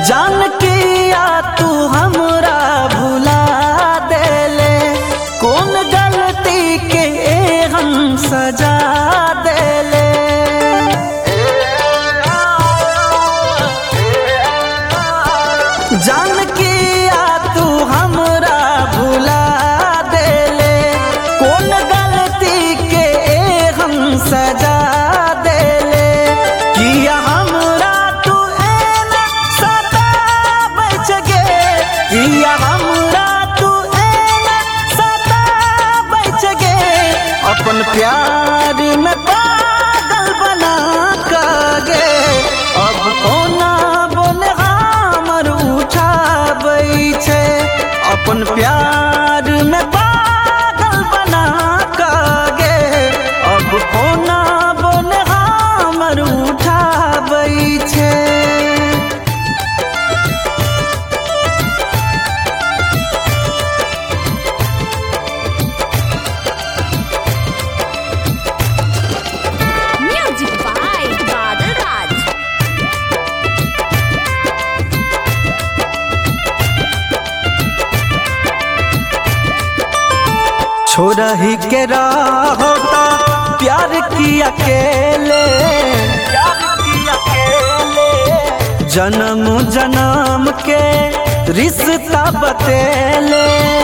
जान किया तू हमरा भुला देले, कौन गलती के हम सजा देले। जान किया तू हमरा भुला देले, कौन गलती के हम सजा देले। किया हमरा तू एना सता बच गे, किया हमरा तू एना सता बच गे। अपन प्यार में पागल बना गे, अब कोना बोले हमर उठाबै छै। अपन प्यार में पागल बना गे, अब कोना बोले हमर उठाबै छै। Music by Badal Raj. छोड़ा ही के होता प्यार की अकेले, जन्म जन्म के रिश्ता बतेले।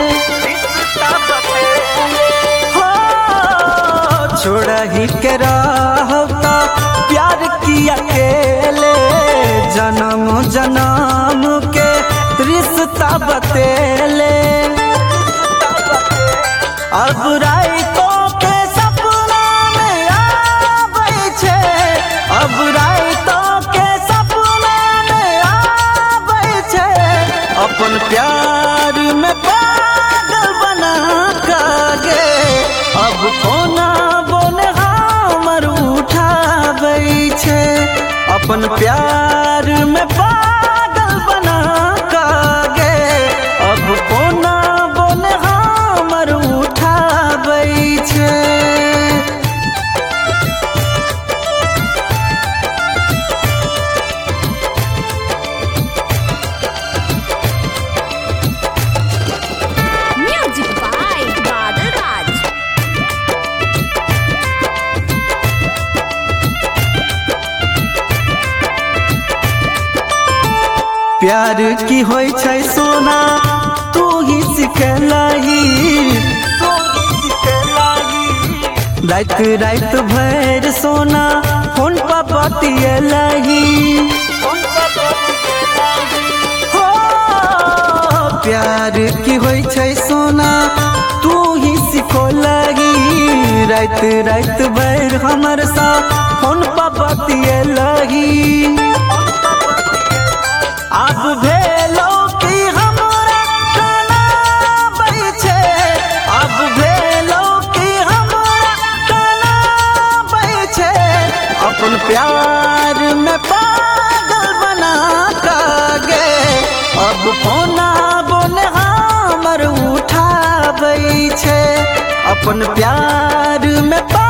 हो छोड़ा ही के होता प्यार की अकेले, जन्म जन्म के रिश्ता बतेले। अब रातों के सपना में आबै छै, अब रातों के सपना में आबै छै। अपन प्यार में पागल बना गे, अब कोना बोले हमर उठाबै छै। अपन प्यार में पागल बना गे, अब कोना बोले हमर उठाबै छै। Music by Badal Raj. प्यार की होय छै सोना तू ही सिखलही, रात रात भर सोना फोन पर बतियलही। हो प्यार की होय छै सोना तू ही सिखलही, रात रात भर हमर साथ फोन पर बतियलही। अब भेलो कि हमरा खाना बैठे, अब भेलो कि हमरा खाना बैठे। अपन प्यार में पागल बना गे, अब कोना बोले हमर उठाबै छै। अपन प्यार में